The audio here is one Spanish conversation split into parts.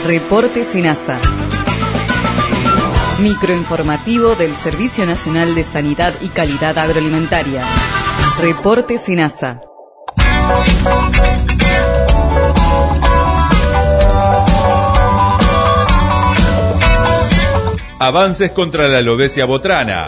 Reporte SENASA. Microinformativo del Servicio Nacional de Sanidad y Calidad Agroalimentaria. Reporte SENASA. Avances contra la alopecia botrana.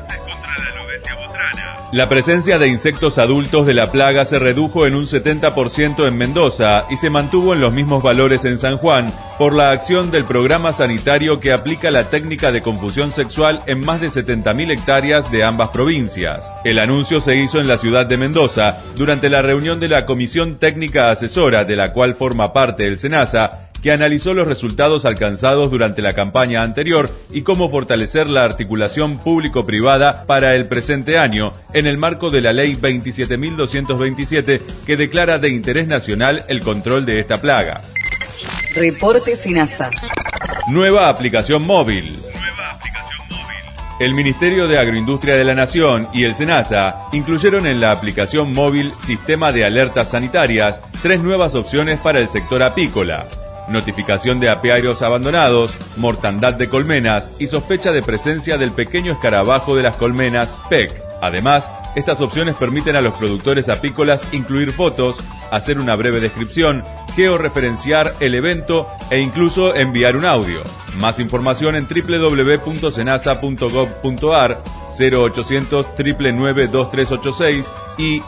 La presencia de insectos adultos de la plaga se redujo en un 70% en Mendoza y se mantuvo en los mismos valores en San Juan por la acción del programa sanitario que aplica la técnica de confusión sexual en más de 70.000 hectáreas de ambas provincias. El anuncio se hizo en la ciudad de Mendoza durante la reunión de la Comisión Técnica Asesora, de la cual forma parte el SENASA, que analizó los resultados alcanzados durante la campaña anterior y cómo fortalecer la articulación público-privada para el presente año en el marco de la Ley 27.227 que declara de interés nacional el control de esta plaga. Reporte SENASA. Nueva aplicación móvil. El Ministerio de Agroindustria de la Nación y el SENASA incluyeron en la aplicación móvil Sistema de Alertas Sanitarias 3 nuevas opciones para el sector apícola: notificación de apiarios abandonados, mortandad de colmenas y sospecha de presencia del pequeño escarabajo de las colmenas, PEC. Además, estas opciones permiten a los productores apícolas incluir fotos, hacer una breve descripción, georreferenciar el evento e incluso enviar un audio. Más información en www.senasa.gov.ar, 0800 999 2386 y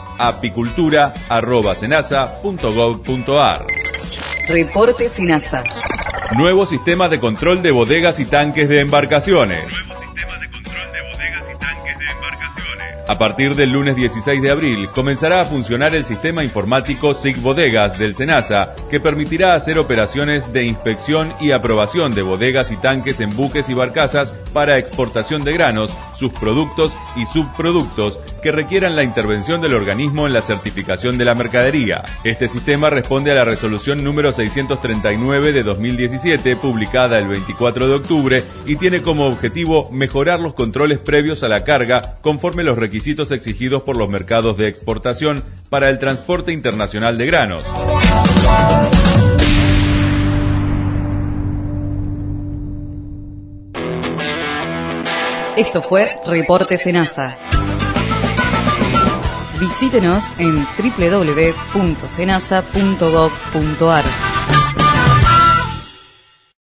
apicultura@senasa.gov.ar. Reporte SENASA. Nuevo sistema de control de bodegas y tanques de embarcaciones. A partir del lunes 16 de abril comenzará a funcionar el sistema informático SIG Bodegas del SENASA, que permitirá hacer operaciones de inspección y aprobación de bodegas y tanques en buques y barcazas para exportación de granos, sus productos y subproductos que requieran la intervención del organismo en la certificación de la mercadería. Este sistema responde a la resolución número 639 de 2017, publicada el 24 de octubre, y tiene como objetivo mejorar los controles previos a la carga conforme los requisitos exigidos por los mercados de exportación para el transporte internacional de granos. Esto fue Reporte SENASA. Visítenos en www.senasa.gov.ar.